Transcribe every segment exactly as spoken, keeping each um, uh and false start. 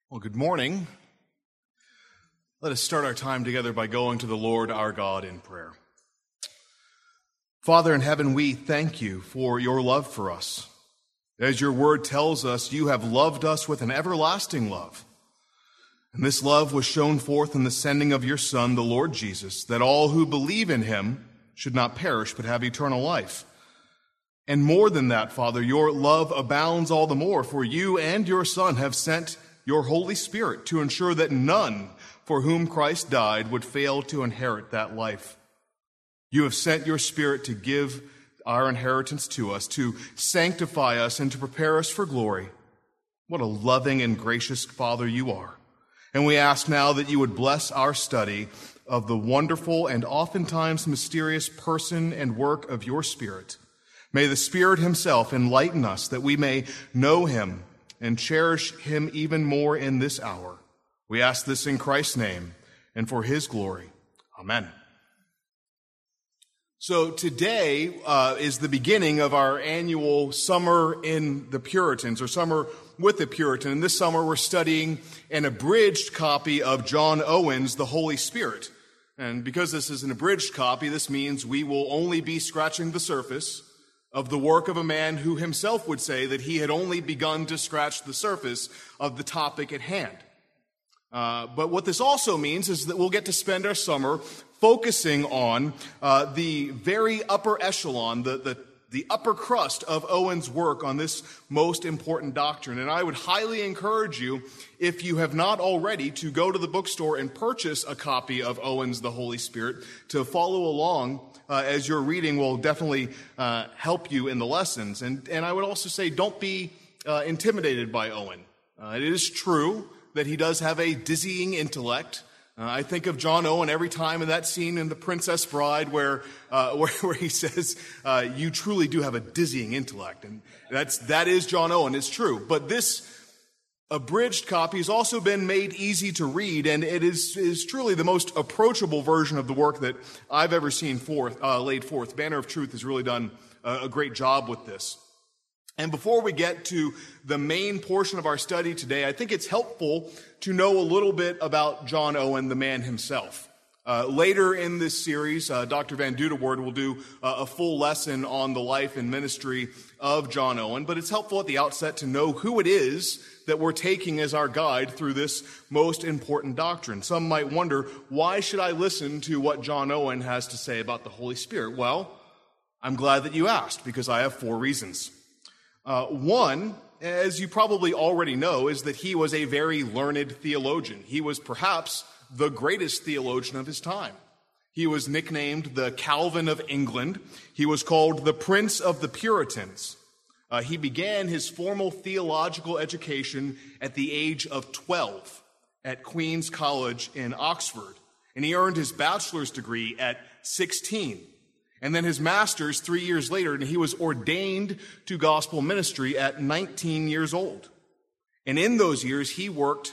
Well, good morning. Let us start our time together by going to the Lord our God in prayer. Father in heaven, we thank you for your love for us. As your word tells us, you have loved us with an everlasting love. And this love was shown forth in the sending of your Son, the Lord Jesus, that all who believe in him should not perish but have eternal life. And more than that, Father, your love abounds all the more, for you and your Son have sent your Holy Spirit to ensure that none for whom Christ died would fail to inherit that life. You have sent your Spirit to give our inheritance to us, to sanctify us and to prepare us for glory. What a loving and gracious Father you are. And we ask now that you would bless our study of the wonderful and oftentimes mysterious person and work of your Spirit. May the Spirit himself enlighten us that we may know him and cherish him even more in this hour. We ask this in Christ's name and for his glory. Amen. So today uh, is the beginning of our annual Summer in the Puritans, or Summer with the Puritan. And this summer we're studying an abridged copy of John Owen's The Holy Spirit. And because this is an abridged copy, this means we will only be scratching the surface of the work of a man who himself would say that he had only begun to scratch the surface of the topic at hand. Uh, but what this also means is that we'll get to spend our summer focusing on uh, the very upper echelon, the, the, the upper crust of Owen's work on this most important doctrine. And I would highly encourage you, if you have not already, to go to the bookstore and purchase a copy of Owen's The Holy Spirit to follow along Uh, as your reading will definitely uh, help you in the lessons. And, and I would also say don't be uh, intimidated by Owen. Uh, it is true that he does have a dizzying intellect. Uh, I think of John Owen every time in that scene in The Princess Bride where uh, where, where he says, uh, you truly do have a dizzying intellect. And that's, that is John Owen, it's true. But this abridged copy has also been made easy to read, and it is, is truly the most approachable version of the work that I've ever seen forth, uh, laid forth. Banner of Truth has really done a, a great job with this. And before we get to the main portion of our study today, I think it's helpful to know a little bit about John Owen, the man himself. Uh, later in this series, uh, Doctor Van Dudewoord will do uh, a full lesson on the life and ministry of John Owen, but it's helpful at the outset to know who it is that we're taking as our guide through this most important doctrine. Some might wonder, why should I listen to what John Owen has to say about the Holy Spirit? Well, I'm glad that you asked, because I have four reasons. Uh, one, as you probably already know, is that he was a very learned theologian. He was perhaps the greatest theologian of his time. He was nicknamed the Calvin of England. He was called the Prince of the Puritans. Uh, he began his formal theological education at the age of twelve at Queen's College in Oxford, and he earned his bachelor's degree at sixteen, and then his master's three years later, and he was ordained to gospel ministry at nineteen years old. And in those years, he worked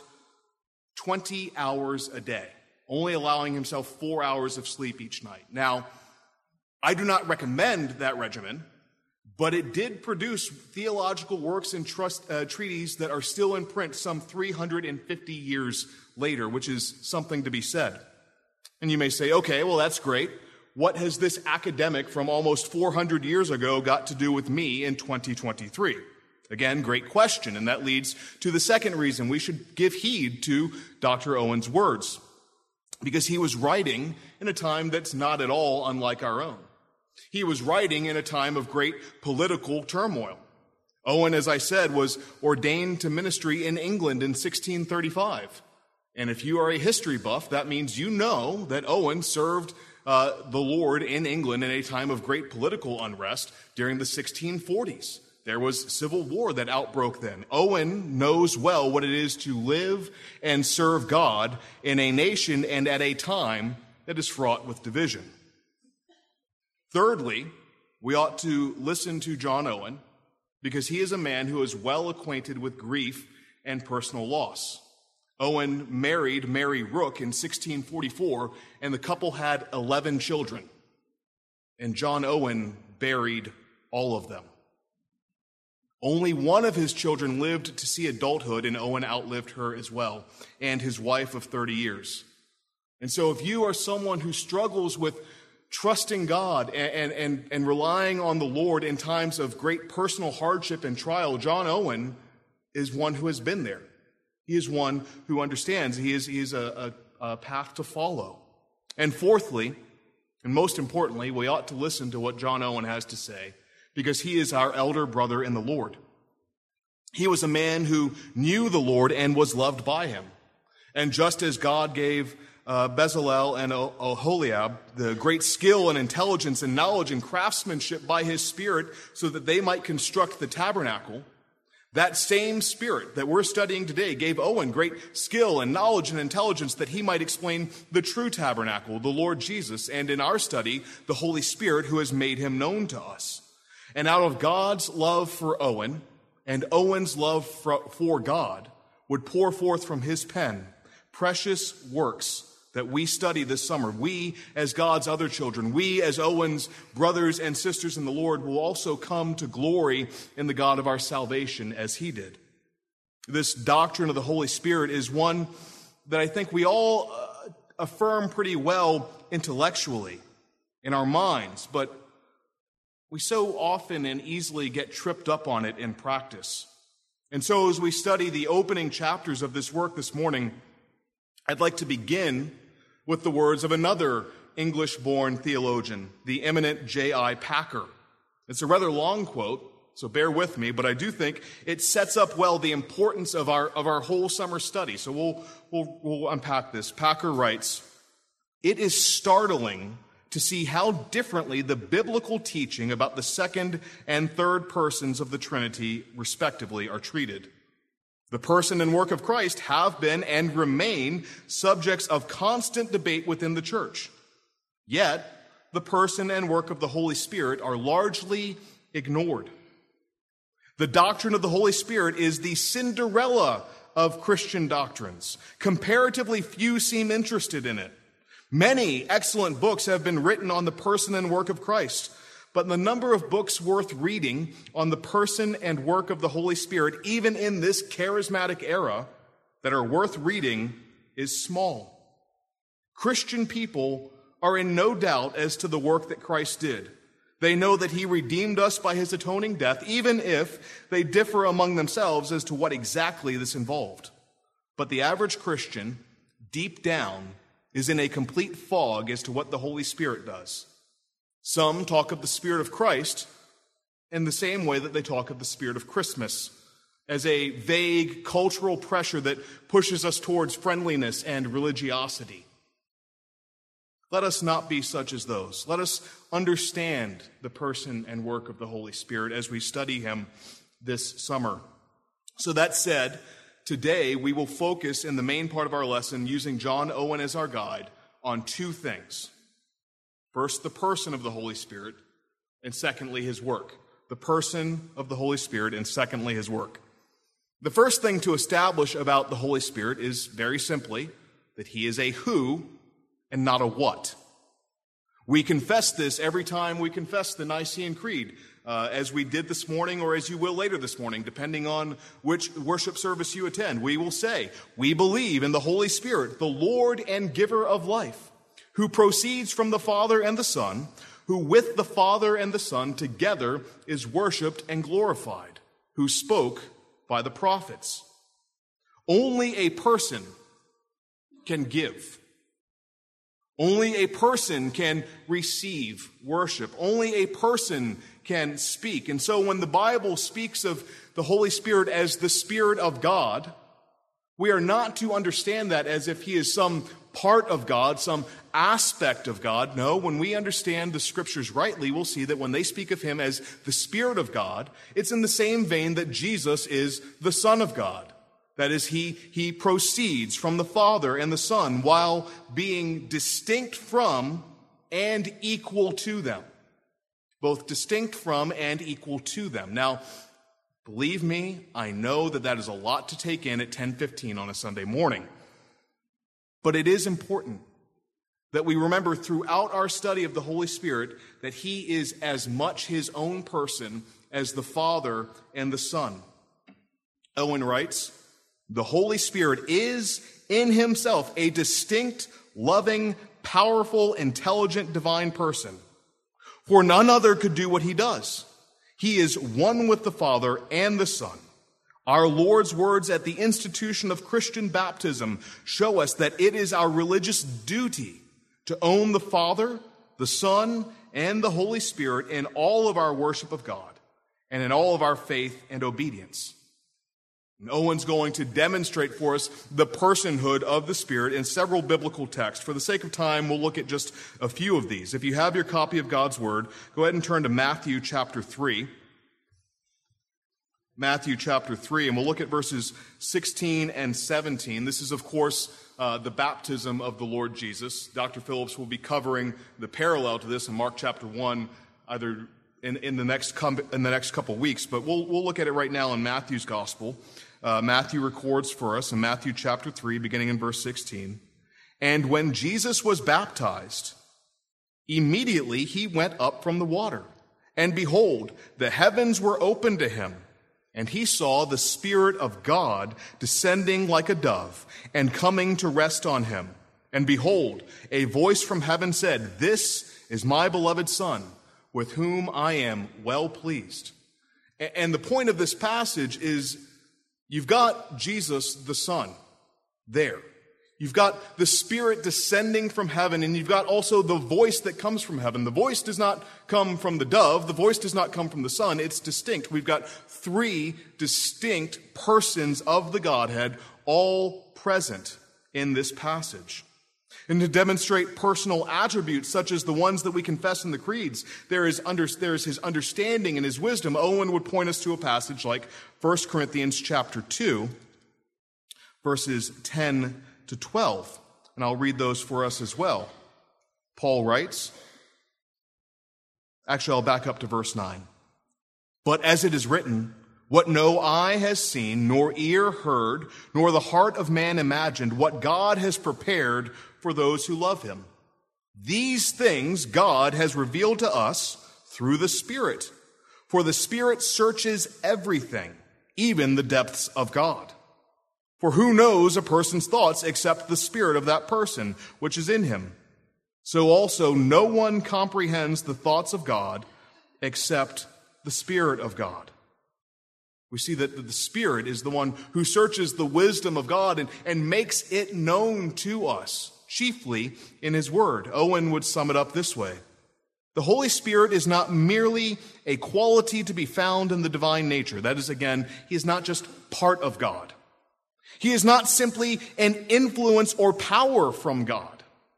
twenty hours a day, only allowing himself four hours of sleep each night. Now, I do not recommend that regimen, but it did produce theological works and trust, uh, treatises that are still in print some three hundred fifty years later, which is something to be said. And you may say, okay, well, that's great. What has this academic from almost four hundred years ago got to do with me in twenty twenty-three? Again, great question, and that leads to the second reason we should give heed to Doctor Owen's words, because he was writing in a time that's not at all unlike our own. He was writing in a time of great political turmoil. Owen, as I said, was ordained to ministry in England in sixteen thirty-five. And if you are a history buff, that means you know that Owen served uh, the Lord in England in a time of great political unrest during the sixteen forties. There was civil war that outbroke then. Owen knows well what it is to live and serve God in a nation and at a time that is fraught with division. Thirdly, we ought to listen to John Owen because he is a man who is well acquainted with grief and personal loss. Owen married Mary Rooke in sixteen forty-four, and the couple had eleven children. And John Owen buried all of them. Only one of his children lived to see adulthood, and Owen outlived her as well, and his wife of thirty years. And so if you are someone who struggles with trusting God and, and, and relying on the Lord in times of great personal hardship and trial, John Owen is one who has been there. He is one who understands. He is, he is a, a, a path to follow. And fourthly, and most importantly, we ought to listen to what John Owen has to say, because he is our elder brother in the Lord. He was a man who knew the Lord and was loved by him. And just as God gave uh, Bezalel and Oholiab the great skill and intelligence and knowledge and craftsmanship by his Spirit so that they might construct the tabernacle, that same Spirit that we're studying today gave Owen great skill and knowledge and intelligence that he might explain the true tabernacle, the Lord Jesus, and in our study, the Holy Spirit who has made him known to us. And out of God's love for Owen and Owen's love for God would pour forth from his pen precious works that we study this summer. We, as God's other children, we, as Owen's brothers and sisters in the Lord, will also come to glory in the God of our salvation as he did. This doctrine of the Holy Spirit is one that I think we all uh, affirm pretty well intellectually in our minds, but we so often and easily get tripped up on it in practice. And so as we study the opening chapters of this work this morning, I'd like to begin with the words of another English-born theologian, the eminent J I Packer. It's a rather long quote, so bear with me, but I do think it sets up well the importance of our of our whole summer study. So we'll we'll, we'll unpack this. Packer writes, "It is startling to see how differently the biblical teaching about the second and third persons of the Trinity, respectively, are treated. The person and work of Christ have been and remain subjects of constant debate within the church. Yet, the person and work of the Holy Spirit are largely ignored. The doctrine of the Holy Spirit is the Cinderella of Christian doctrines. Comparatively few seem interested in it. Many excellent books have been written on the person and work of Christ, but the number of books worth reading on the person and work of the Holy Spirit, even in this charismatic era, that are worth reading is small. Christian people are in no doubt as to the work that Christ did. They know that he redeemed us by his atoning death, even if they differ among themselves as to what exactly this involved. But the average Christian, deep down, is in a complete fog as to what the Holy Spirit does. Some talk of the Spirit of Christ in the same way that they talk of the Spirit of Christmas, as a vague cultural pressure that pushes us towards friendliness and religiosity. Let us not be such as those. Let us understand the person and work of the Holy Spirit as we study him this summer. So that said, today we will focus in the main part of our lesson, using John Owen as our guide, on two things. First, the person of the Holy Spirit, and secondly, his work. The person of the Holy Spirit, and secondly, his work. The first thing to establish about the Holy Spirit is very simply that he is a who and not a what. We confess this every time we confess the Nicene Creed, uh, as we did this morning or as you will later this morning, depending on which worship service you attend. We will say, we believe in the Holy Spirit, the Lord and giver of life, who proceeds from the Father and the Son, who with the Father and the Son together is worshiped and glorified, who spoke by the prophets. Only a person can give. Only a person can receive worship. Only a person can speak. And so when the Bible speaks of the Holy Spirit as the Spirit of God, we are not to understand that as if he is some part of God, some aspect of God. No, when we understand the Scriptures rightly, we'll see that when they speak of him as the Spirit of God, it's in the same vein that Jesus is the Son of God. That is, he, he proceeds from the Father and the Son while being distinct from and equal to them. Both distinct from and equal to them. Now, believe me, I know that that is a lot to take in at ten fifteen on a Sunday morning. But it is important that we remember throughout our study of the Holy Spirit that he is as much his own person as the Father and the Son. Owen writes, "The Holy Spirit is in himself a distinct, loving, powerful, intelligent, divine person. For none other could do what he does. He is one with the Father and the Son. Our Lord's words at the institution of Christian baptism show us that it is our religious duty to own the Father, the Son, and the Holy Spirit in all of our worship of God and in all of our faith and obedience." And Owen's going to demonstrate for us the personhood of the Spirit in several biblical texts. For the sake of time, we'll look at just a few of these. If you have your copy of God's Word, go ahead and turn to Matthew chapter three. Matthew chapter three, and we'll look at verses sixteen and seventeen. This is, of course, uh, the baptism of the Lord Jesus. Doctor Phillips will be covering the parallel to this in Mark chapter one, either in, in the next com- in the next couple weeks, but we'll we'll look at it right now in Matthew's gospel. Uh, Matthew records for us in Matthew chapter three, beginning in verse sixteen, "And when Jesus was baptized, immediately he went up from the water, and behold, the heavens were opened to him. And he saw the Spirit of God descending like a dove and coming to rest on him. And behold, a voice from heaven said, 'This is my beloved Son, with whom I am well pleased.'" And the point of this passage is you've got Jesus, the Son, there. You've got the Spirit descending from heaven, and you've got also the voice that comes from heaven. The voice does not come from the dove. The voice does not come from the Son. It's distinct. We've got three distinct persons of the Godhead all present in this passage. And to demonstrate personal attributes such as the ones that we confess in the creeds, there is, under, there is his understanding and his wisdom. Owen would point us to a passage like First Corinthians chapter two, verses ten to twelve, and I'll read those for us as well. Paul writes, actually I'll back up to verse nine. "But as it is written, what no eye has seen, nor ear heard, nor the heart of man imagined, what God has prepared for those who love him. These things God has revealed to us through the Spirit. For the Spirit searches everything, even the depths of God. For who knows a person's thoughts except the spirit of that person which is in him? So also no one comprehends the thoughts of God except the Spirit of God." We see that the Spirit is the one who searches the wisdom of God and, and makes it known to us, chiefly in his word. Owen would sum it up this way: the Holy Spirit is not merely a quality to be found in the divine nature. That is, again, he is not just part of God. He is not simply an influence or power from God.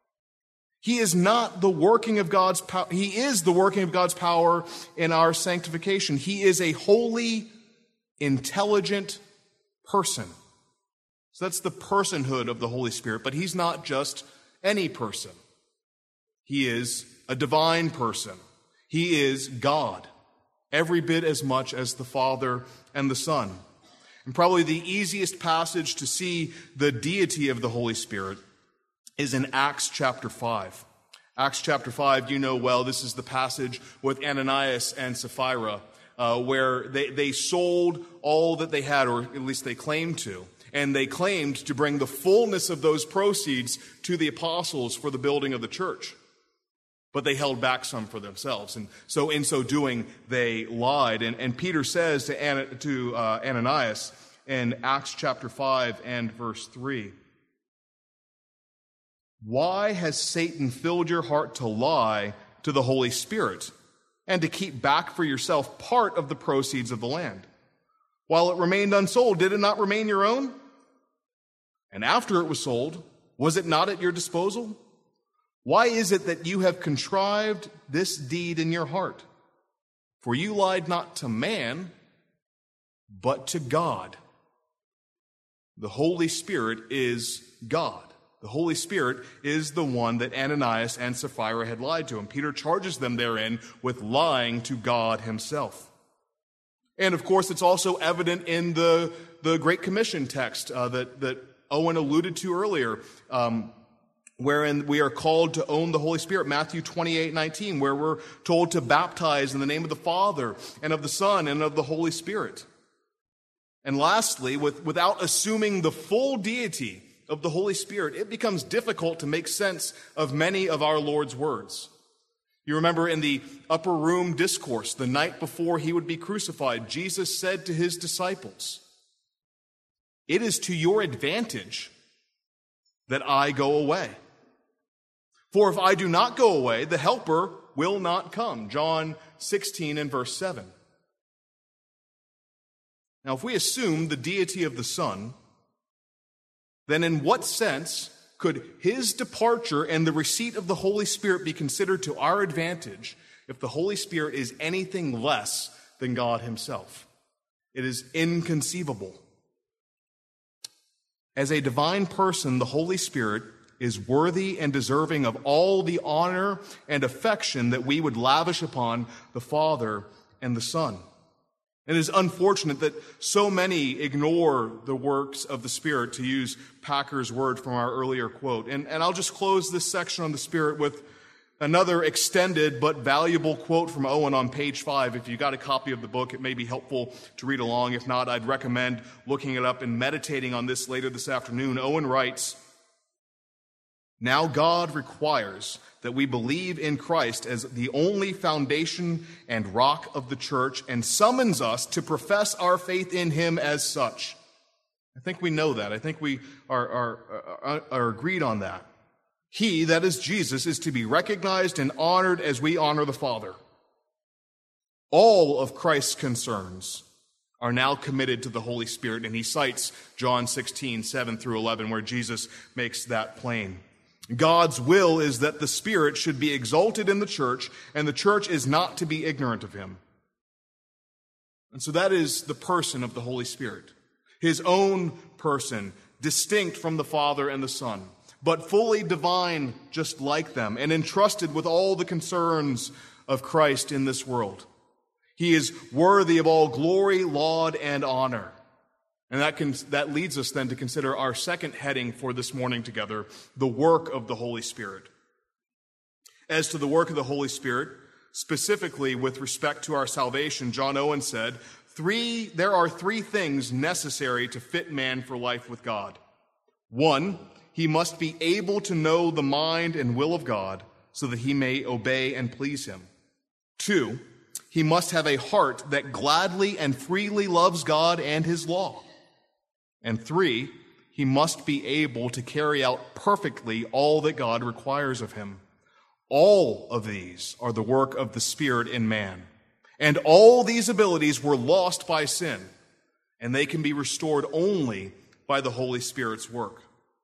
He is not the working of God's power. He is the working of God's power in our sanctification. He is a holy, intelligent person. So that's the personhood of the Holy Spirit. But he's not just any person. He is a divine person. He is God, every bit as much as the Father and the Son. And probably the easiest passage to see the deity of the Holy Spirit is in Acts chapter five. Acts chapter five, you know well, this is the passage with Ananias and Sapphira, uh, where they, they sold all that they had, or at least they claimed to. And they claimed to bring the fullness of those proceeds to the apostles for the building of the church. But they held back some for themselves. And so in so doing, they lied. And, and Peter says to, Ana, to uh, Ananias in Acts chapter five and verse three, "Why has Satan filled your heart to lie to the Holy Spirit and to keep back for yourself part of the proceeds of the land? While it remained unsold, did it not remain your own? And after it was sold, was it not at your disposal? Why is it that you have contrived this deed in your heart? For you lied not to man, but to God." The Holy Spirit is God. The Holy Spirit is the one that Ananias and Sapphira had lied to, and Peter charges them therein with lying to God himself. And of course, it's also evident in the, the Great Commission text uh, that, that Owen alluded to earlier, um, wherein we are called to own the Holy Spirit, Matthew twenty-eight nineteen, where we're told to baptize in the name of the Father and of the Son and of the Holy Spirit. And lastly, with, without assuming the full deity of the Holy Spirit, it becomes difficult to make sense of many of our Lord's words. You remember in the upper room discourse, the night before he would be crucified, Jesus said to his disciples, "It is to your advantage that I go away. For if I do not go away, the Helper will not come." John sixteen and verse seven. Now, if we assume the deity of the Son, then in what sense could his departure and the receipt of the Holy Spirit be considered to our advantage if the Holy Spirit is anything less than God himself? It is inconceivable. As a divine person, the Holy Spirit is worthy and deserving of all the honor and affection that we would lavish upon the Father and the Son. It is unfortunate that so many ignore the works of the Spirit, to use Packer's word from our earlier quote. And, and I'll just close this section on the Spirit with another extended but valuable quote from Owen on page five. If you got a copy of the book, it may be helpful to read along. If not, I'd recommend looking it up and meditating on this later this afternoon. Owen writes, "Now God requires that we believe in Christ as the only foundation and rock of the church, and summons us to profess our faith in him as such." I think we know that. I think we are, are, are, are agreed on that. He, that is Jesus, is to be recognized and honored as we honor the Father. All of Christ's concerns are now committed to the Holy Spirit, and he cites John sixteen, seven through eleven, where Jesus makes that plain. God's will is that the Spirit should be exalted in the church, and the church is not to be ignorant of him. And so that is the person of the Holy Spirit. His own person, distinct from the Father and the Son, but fully divine just like them, and entrusted with all the concerns of Christ in this world. He is worthy of all glory, laud, and honor. And that can, that leads us then to consider our second heading for this morning together, the work of the Holy Spirit. As to the work of the Holy Spirit, specifically with respect to our salvation, John Owen said, three, there are three things necessary to fit man for life with God. One, he must be able to know the mind and will of God so that he may obey and please him. Two, he must have a heart that gladly and freely loves God and his law. And three, he must be able to carry out perfectly all that God requires of him. All of these are the work of the Spirit in man. And all these abilities were lost by sin, and they can be restored only by the Holy Spirit's work.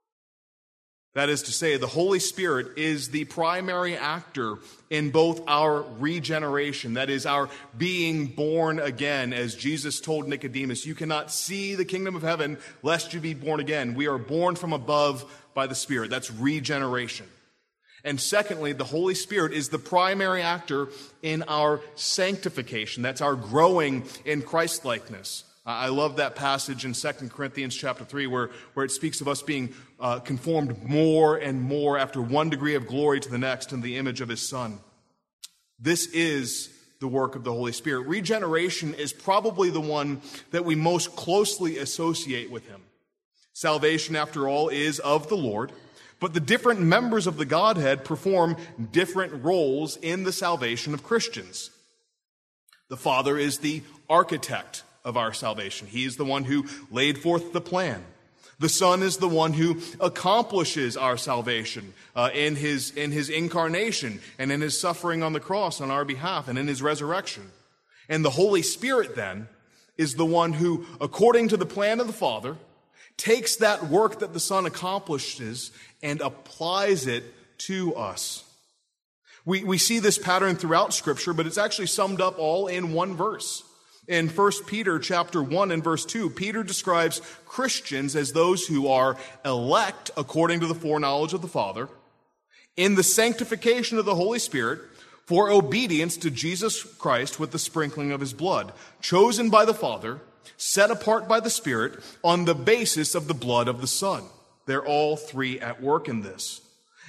That is to say, the Holy Spirit is the primary actor in both our regeneration, that is, our being born again. As Jesus told Nicodemus, you cannot see the kingdom of heaven lest you be born again. We are born from above by the Spirit. That's regeneration. And secondly, the Holy Spirit is the primary actor in our sanctification. That's our growing in Christ-likeness. I love that passage in Second Corinthians chapter three where, where it speaks of us being uh, conformed more and more after one degree of glory to the next in the image of his Son. This is the work of the Holy Spirit. Regeneration is probably the one that we most closely associate with him. Salvation, after all, is of the Lord, but the different members of the Godhead perform different roles in the salvation of Christians. The Father is the architect of our salvation. He is the one who laid forth the plan. The Son is the one who accomplishes our salvation uh, in his in his incarnation and in his suffering on the cross on our behalf and in his resurrection. And the Holy Spirit then is the one who, according to the plan of the Father, takes that work that the Son accomplishes and applies it to us. We, we see this pattern throughout Scripture, but it's actually summed up all in one verse. In First Peter chapter one and verse two, Peter describes Christians as those who are elect according to the foreknowledge of the Father, in the sanctification of the Holy Spirit, for obedience to Jesus Christ with the sprinkling of his blood, chosen by the Father, set apart by the Spirit, on the basis of the blood of the Son. They're all three at work in this.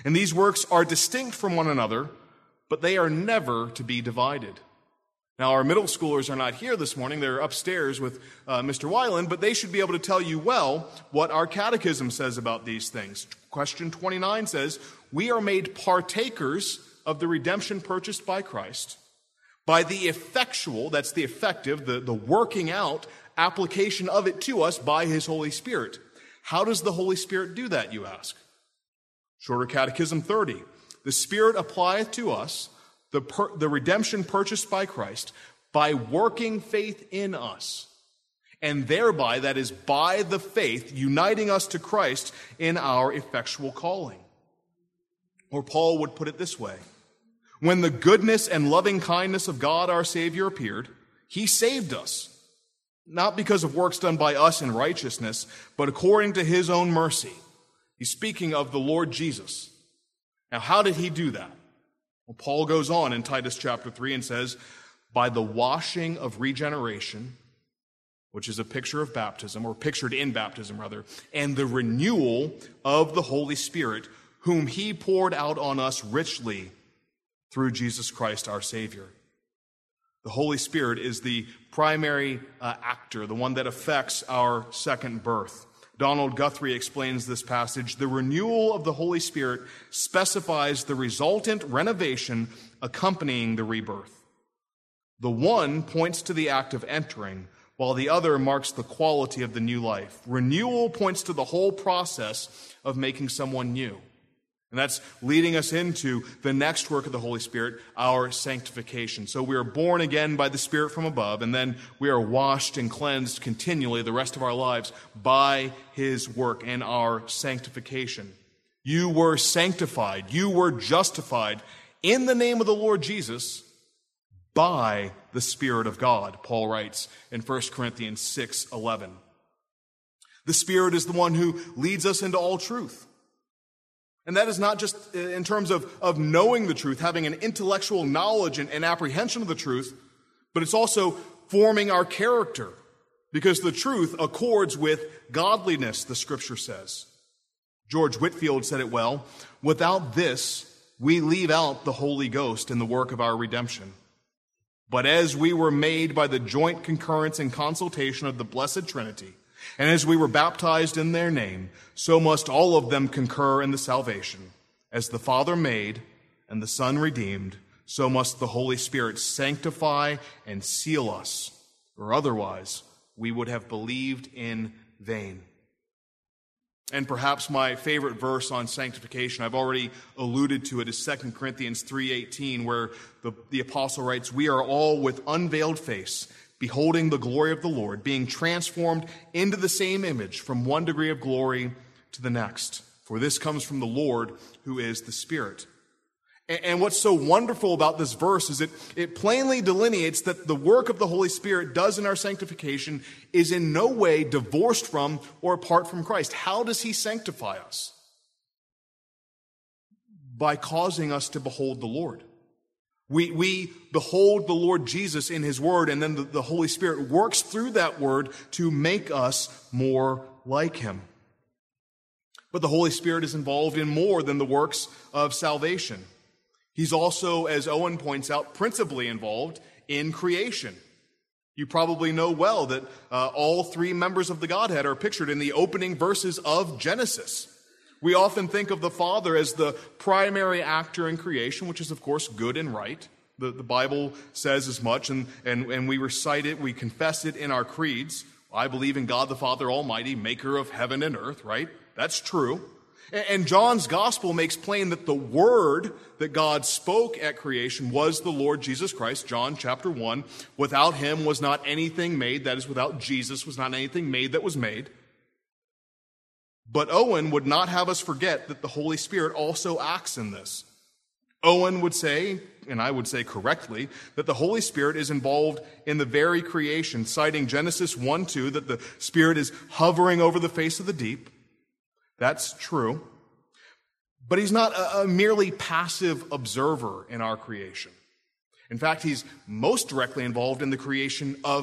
And these works are distinct from one another, but they are never to be divided. Now, our middle schoolers are not here this morning. They're upstairs with uh, Mister Weiland, but they should be able to tell you well what our catechism says about these things. Question twenty-nine says, we are made partakers of the redemption purchased by Christ by the effectual, that's the effective, the, the working out application of it to us by his Holy Spirit. How does the Holy Spirit do that, you ask? Shorter Catechism thirty. The Spirit applieth to us the, per, the redemption purchased by Christ by working faith in us, and thereby, that is, by the faith, uniting us to Christ in our effectual calling. Or Paul would put it this way: when the goodness and loving kindness of God our Savior appeared, he saved us, not because of works done by us in righteousness, but according to his own mercy. He's speaking of the Lord Jesus. Now, how did he do that? Well, Paul goes on in Titus chapter three and says, by the washing of regeneration, which is a picture of baptism, or pictured in baptism, rather, and the renewal of the Holy Spirit, whom he poured out on us richly through Jesus Christ our Savior. The Holy Spirit is the primary uh, actor, the one that affects our second birth. Donald Guthrie explains this passage: the renewal of the Holy Spirit specifies the resultant renovation accompanying the rebirth. The one points to the act of entering, while the other marks the quality of the new life. Renewal points to the whole process of making someone new. And that's leading us into the next work of the Holy Spirit, our sanctification. So we are born again by the Spirit from above, and then we are washed and cleansed continually the rest of our lives by his work and our sanctification. You were sanctified, you were justified in the name of the Lord Jesus by the Spirit of God, Paul writes in First Corinthians six eleven. The Spirit is the one who leads us into all truth. And that is not just in terms of, of knowing the truth, having an intellectual knowledge and, and apprehension of the truth, but it's also forming our character, because the truth accords with godliness, the Scripture says. George Whitefield said it well: without this, we leave out the Holy Ghost in the work of our redemption. But as we were made by the joint concurrence and consultation of the Blessed Trinity, and as we were baptized in their name, so must all of them concur in the salvation. As the Father made and the Son redeemed, so must the Holy Spirit sanctify and seal us, or otherwise we would have believed in vain. And perhaps my favorite verse on sanctification, I've already alluded to it, is Second Corinthians three eighteen, where the, the apostle writes, we are all with unveiled face, beholding the glory of the Lord, being transformed into the same image from one degree of glory to the next. For this comes from the Lord, who is the Spirit. And what's so wonderful about this verse is it, it plainly delineates that the work of the Holy Spirit does in our sanctification is in no way divorced from or apart from Christ. How does he sanctify us? By causing us to behold the Lord. We, we behold the Lord Jesus in his word, and then the, the Holy Spirit works through that word to make us more like him. But the Holy Spirit is involved in more than the works of salvation. He's also, as Owen points out, principally involved in creation. You probably know well that uh, all three members of the Godhead are pictured in the opening verses of Genesis. We often think of the Father as the primary actor in creation, which is, of course, good and right. The, the Bible says as much, and, and, and we recite it, we confess it in our creeds. I believe in God the Father Almighty, maker of heaven and earth, right? That's true. And, and John's Gospel makes plain that the Word that God spoke at creation was the Lord Jesus Christ. John chapter one, without him was not anything made, that is, without Jesus was not anything made that was made. But Owen would not have us forget that the Holy Spirit also acts in this. Owen would say, and I would say correctly, that the Holy Spirit is involved in the very creation, citing Genesis one two, that the Spirit is hovering over the face of the deep. That's true. But he's not a, a merely passive observer in our creation. In fact, he's most directly involved in the creation of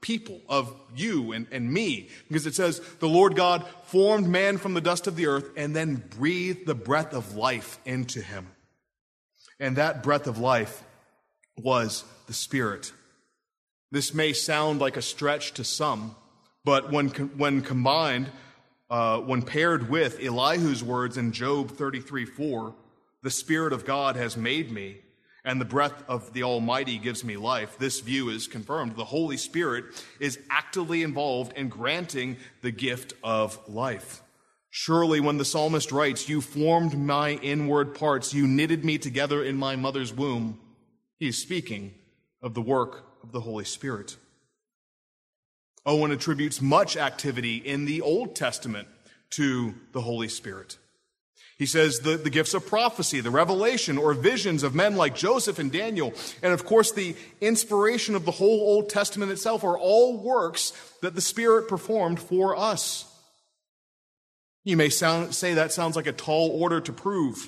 people, of you and, and me. Because it says, the Lord God formed man from the dust of the earth and then breathed the breath of life into him. And that breath of life was the Spirit. This may sound like a stretch to some, but when when combined, uh, when paired with Elihu's words in Job thirty-three four, the Spirit of God has made me, and the breath of the Almighty gives me life, this view is confirmed. The Holy Spirit is actively involved in granting the gift of life. Surely when the psalmist writes, you formed my inward parts, you knitted me together in my mother's womb, he is speaking of the work of the Holy Spirit. Owen attributes much activity in the Old Testament to the Holy Spirit. He says the, the gifts of prophecy, the revelation or visions of men like Joseph and Daniel, and of course the inspiration of the whole Old Testament itself are all works that the Spirit performed for us. You may sound, say that sounds like a tall order to prove.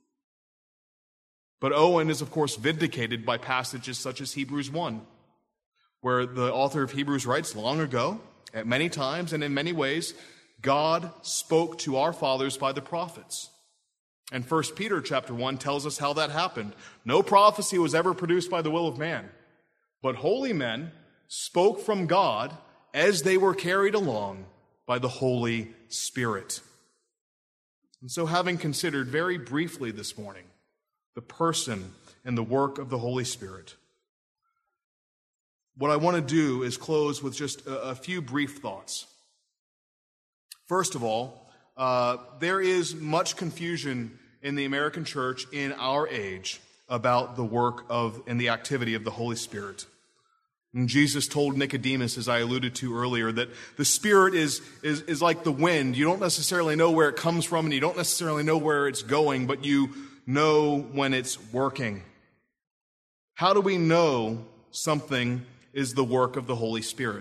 But Owen is, of course, vindicated by passages such as Hebrews one, where the author of Hebrews writes, long ago, at many times and in many ways, God spoke to our fathers by the prophets. And First Peter chapter one tells us how that happened. No prophecy was ever produced by the will of man, but holy men spoke from God as they were carried along by the Holy Spirit. And so, having considered very briefly this morning the person and the work of the Holy Spirit, what I want to do is close with just a, a few brief thoughts. First of all, uh, there is much confusion in the American church in our age about the work of and the activity of the Holy Spirit. And Jesus told Nicodemus, as I alluded to earlier, that the Spirit is, is, is like the wind. You don't necessarily know where it comes from, and you don't necessarily know where it's going, but you know when it's working. How do we know something is the work of the Holy Spirit?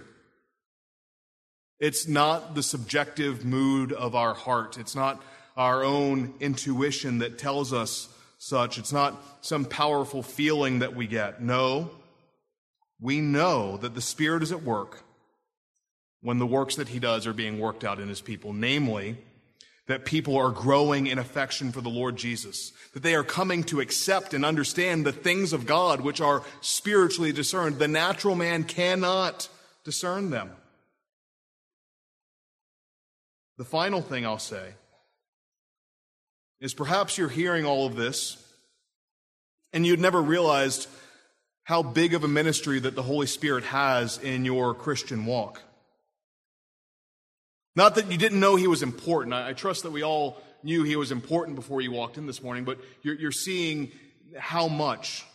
It's not the subjective mood of our heart. It's not our own intuition that tells us such. It's not some powerful feeling that we get. No. We know that the Spirit is at work when the works that he does are being worked out in his people, namely, that people are growing in affection for the Lord Jesus, that they are coming to accept and understand the things of God which are spiritually discerned. The natural man cannot discern them. The final thing I'll say is perhaps you're hearing all of this and you'd never realized how big of a ministry that the Holy Spirit has in your Christian walk. Not that you didn't know he was important. I, I trust that we all knew he was important before you walked in this morning, but you're, you're seeing how much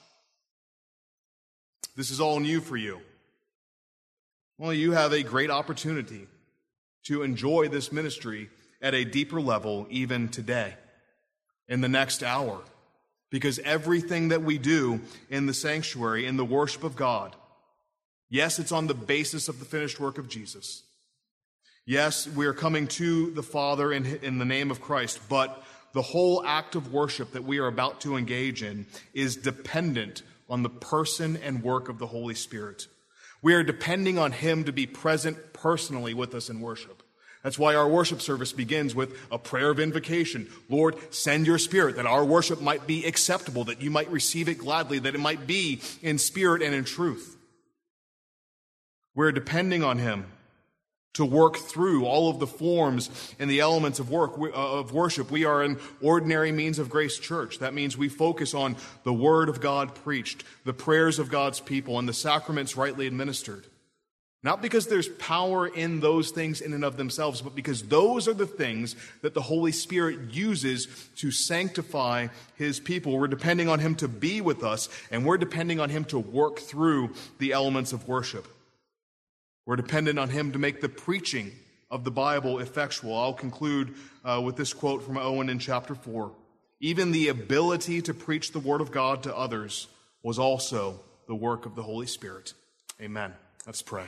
this is all new for you. Well, you have a great opportunity to enjoy this ministry at a deeper level even today, in the next hour. Because everything that we do in the sanctuary, in the worship of God, yes, it's on the basis of the finished work of Jesus. Yes, we are coming to the Father in, in the name of Christ, but the whole act of worship that we are about to engage in is dependent on the person and work of the Holy Spirit. We are depending on him to be present personally with us in worship. That's why our worship service begins with a prayer of invocation. Lord, send your Spirit that our worship might be acceptable, that you might receive it gladly, that it might be in spirit and in truth. We're depending on him to work through all of the forms and the elements of work of worship. We are an ordinary means of grace church. That means we focus on the word of God preached, the prayers of God's people, and the sacraments rightly administered. Not because there's power in those things in and of themselves, but because those are the things that the Holy Spirit uses to sanctify his people. We're depending on him to be with us, and we're depending on him to work through the elements of worship. We're dependent on him to make the preaching of the Bible effectual. I'll conclude uh, with this quote from Owen in chapter four. Even the ability to preach the word of God to others was also the work of the Holy Spirit. Amen. Let's pray.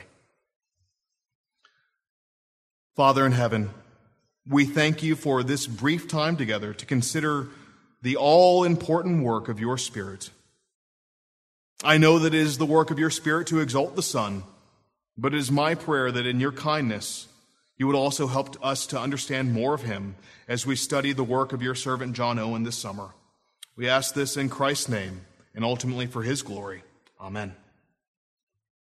Father in heaven, we thank you for this brief time together to consider the all-important work of your Spirit. I know that it is the work of your Spirit to exalt the Son, But it is my prayer that in your kindness, you would also help us to understand more of him as we study the work of your servant John Owen this summer. We ask this in Christ's name and ultimately for his glory. Amen.